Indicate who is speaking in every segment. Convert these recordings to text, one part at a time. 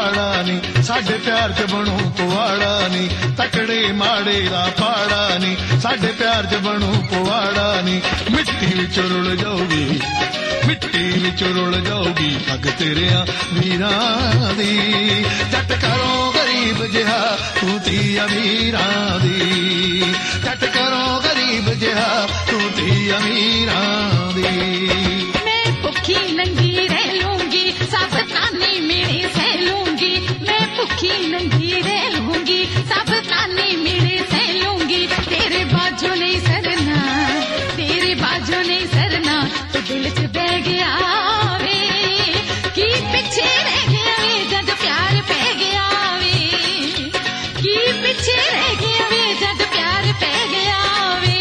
Speaker 1: ਮਾੜਾ ਨੀ, ਸਾਡੇ ਪਿਆਰ 'ਚ ਬਣੂ ਪਵਾੜਾ ਨੀ, ਤਕੜੇ ਮਾੜੇ ਦਾ ਪਾੜਾ ਨੀ, ਸਾਡੇ ਪਿਆਰ 'ਚ ਬਣੂ ਪਵਾੜਾ ਨੀ। ਮਿੱਟੀ ਵਿੱਚ ਰੁਲ ਜਾਊਗੀ, ਮਿੱਟੀ ਵਿੱਚ ਰੁਲ ਜਾਊਗੀ ਅੱਗ ਤੇਰਿਆਂ ਵੀਰਾਂ ਦੀ। ਜੱਟ ਕਰੋ ਗਰੀਬ ਜਿਹਾ ਤੂੰ ਧੀ ਅਮੀਰਾਂ ਦੀ, ਜੱਟ ਕਰੋ ਗਰੀਬ ਜਿਹਾ ਤੂੰ ਧੀ ਅਮੀਰਾਂ ਦੀ।
Speaker 2: मैं भुखी नंगी रह लूंगी, सब ताने मेरे सह लूंगी, मैं भुखी नंगी रह लूंगी, सब ताने मेरे सह लूंगी। तेरे बाजू नहीं सरना, तेरे बाजू नहीं सरना, तो दिल च बह गया वे की पिछे रह गया वे जद प्यार पै गया वे, की पिछे रह गया वे जद प्यार पै गया वे।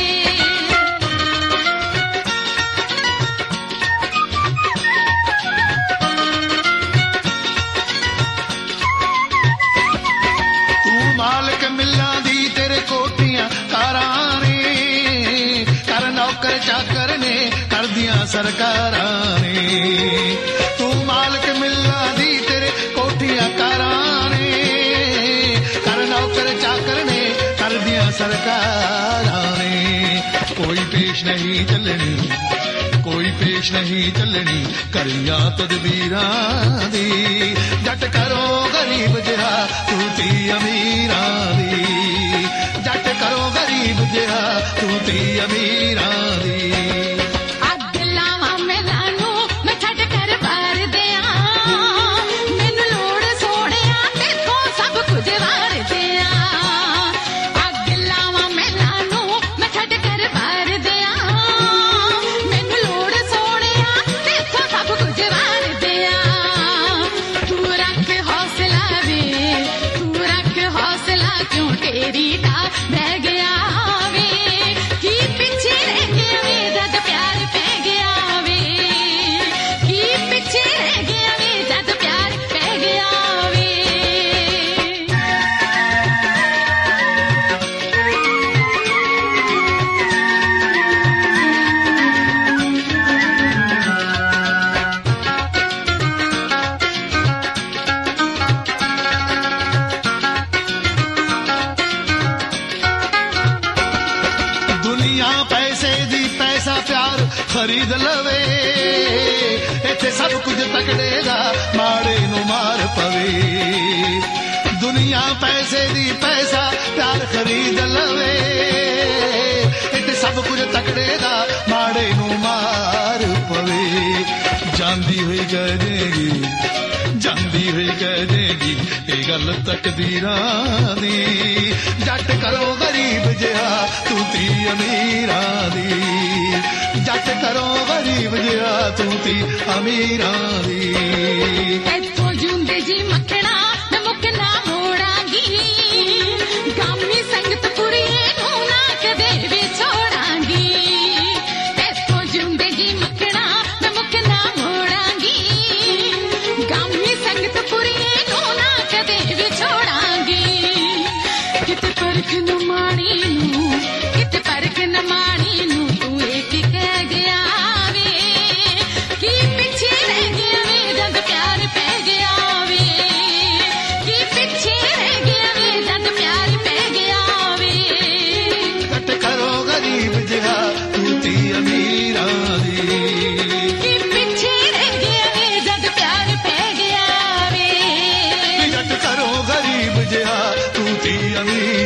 Speaker 1: ਮਾਲਕ ਮਿਲਾਂ ਦੀ ਤੇਰੇ ਕੋਠੀਆਂ ਕਾਰਾਂ ਨੇ, ਕਰ ਨੌਕਰ ਚਾਕਰ ਨੇ ਕਰਦੀਆਂ ਸਰਕਾਰਾਂ ਨੇ। ਤੂੰ ਮਾਲਕ ਮਿਲਾਂ ਦੀ ਤੇਰੇ ਕੋਠੀਆਂ ਕਾਰਾਂ ਨੇ, ਕਰ ਨੌਕਰ ਚਾਕਰ ਨੇ ਕਰਦੀਆਂ ਸਰਕਾਰਾਂ ਨੇ। ਕੋਈ ਪੇਸ਼ ਨਹੀਂ ਚੱਲਣੀ, ਕੋਈ ਪੇਸ਼ ਨਹੀਂ ਚੱਲਣੀ ਕਰੀਆਂ ਤਦਬੀਰਾਂ ਦੀ। ਜੱਟ ਕਰੋ ਗਰੀਬ ਜਿਹਾ ਤੂੰ ਧੀ ਅਮੀਰਾਂ ਦੀ, ਜੱਟ ਕਰੋ ਗਰੀਬ ਜਿਹਾ ਤੂੰ ਧੀ ਅਮੀਰਾਂ ਦੀ।
Speaker 2: ਅੱਗ ਲਾਵਾਂ ਮਹਿਲਾਂ ਨੂੰ ਮੈਂ ਛੱਡ ਕਰ ਵਾਰ ਦਿਆਂ, ਮੈਨੂੰ ਲੋੜ ਸੋਹਣਿਆ ਤੇਥੋਂ ਸਭ ਕੁਝ ਵਾਰ ਦਿਆਂ। ਅੱਗ ਲਾਵਾਂ ਮਹਿਲਾਂ ਨੂੰ ਮੈਂ ਛੱਡ ਕਰ ਵਾਰ ਦਿਆਂ, ਮੈਨੂੰ ਲੋੜ ਸੋਹਣਿਆ ਤੇਥੋਂ ਸਭ ਕੁਝ ਵਾਰ ਦਿਆਂ। ਤੂੰ ਰੱਖ ਹੌਸਲਾ ਵੇ, ਤੂੰ ਰੱਖ ਹੌਸਲਾ ਕਿਉਂ ਤੇਰੀ ਦਾ ਬਹਿ ਗਿਆ ਵੇ, ਕੀ ਪਿੱਛੇ ਰਹਿ ਗਿਆ ਵੇ ਜਦ ਪਿਆਰ ਪੈ ਗਿਆ ਵੇ, ਕੀ ਪਿੱਛੇ ਰਹਿ ਗਿਆ ਵੇ ਜਦ ਪਿਆਰ ਪੈ ਗਿਆ ਵੇ।
Speaker 1: ਦੁਨੀਆ ਪੈਸੇ ਦੀ ਪੈਸਾ ਪਿਆਰ ਖਰੀਦ ਲਵੇ, ਇੱਥੇ ਸਭ ਕੁਝ ਤਕੜੇ ਦਾ ਮਾੜੇ ਨੂੰ ਮਾਰ ਪਵੇ। ਦੁਨੀਆ ਪੈਸੇ ਦੀ ਪੈਸਾ ਪਿਆਰ ਖਰੀਦ ਲਵੇ, ਇੱਥੇ ਸਭ ਕੁਝ ਤਕੜੇ ਦਾ ਮਾੜੇ ਨੂੰ ਮਾਰ ਪਵੇ। ਜਾਂਦੀ ਹੋਈ ਕਹਿ ਦੇਗੀ, ਜਾਂਦੀ ਹੋਈ ਕਹਿ ਦੇਗੀ ਇਹ ਗੱਲ ਤਕਦੀਰਾਂ ਦੀ। ਜੱਟ ਕਰੋ ਗਰੀਬ ਜਿਹਾ ਤੂੰ ਧੀ ਅਮੀਰਾਂ ਦੀ, ਜੱਟ ਕਰੋ ਗਰੀਬ ਜਿਹਾ ਤੂੰ ਧੀ ਅਮੀਰਾਂ ਦੀ।
Speaker 2: ਇੱਥੋਂ ਜੁੰਦੇ ਜੀ ਮੱਖਣਾ ਮੈਂ ਮੁੱਕ ਨਾ ਮੋੜਾਂਗੀ, ਗਾਮੀ ਸੰਗਤ ਪੁਰੀਏ ਨੂੰ ਨਾ ਕਦੇ ਵੀ ਛੋੜਾਂਗੀ। ਇੱਥੋਂ ਜੁੰਦੇ ਜੀ ਮੱਖਣਾ ਮੈਂ ਮੁੱਕ ਨਾ ਮੋੜਾਂਗੀ, ਗਾਮੀ ਸੰਗਤ ਪੁਰੀਏ ਨੂੰ ਨਾ ਕਦੇ ਵੀ ਛੋੜਾਂਗੀ। ਕਿਤੇ ਪਰਖ ਨਾ ਮਾਣੀ ਨੂੰ, ਕਿਤੇ ਪਰਖ ਨਾ ਮਾਣੀ ਨੂੰ ਤੂੰ ਇਹ ਕੀ ਕਹਿ ਗਿਆ ਵੇ, ਕੀ ਪਿੱਛੇ ਰਹਿ ਗਿਆ ਵੇ ਜਦ ਪਿਆਰ ਪੈ ਗਿਆ ਵੇ, ਕੀ ਪਿੱਛੇ ਰਹਿ ਗਿਆ ਵੇ ਜਦ ਪਿਆਰ ਪੈ ਗਿਆ ਵੇ।
Speaker 1: ਜੱਟ ਕਰੋ ਗਰੀਬ ਜਿਹਾ ਤੂੰ ਧੀ ਅਮੀਰਾਂ ਦੀ,
Speaker 2: ਕੀ ਪਿੱਛੇ ਰਹਿ ਗਿਆ ਵੇ ਜਦ ਪਿਆਰ ਪੈ ਗਿਆ ਵੇ।
Speaker 1: ਜੱਟ ਕਰੋ ਗਰੀਬ ਜਿਹਾ ਤੂੰ ਧੀ ਅਮੀਰਾਂ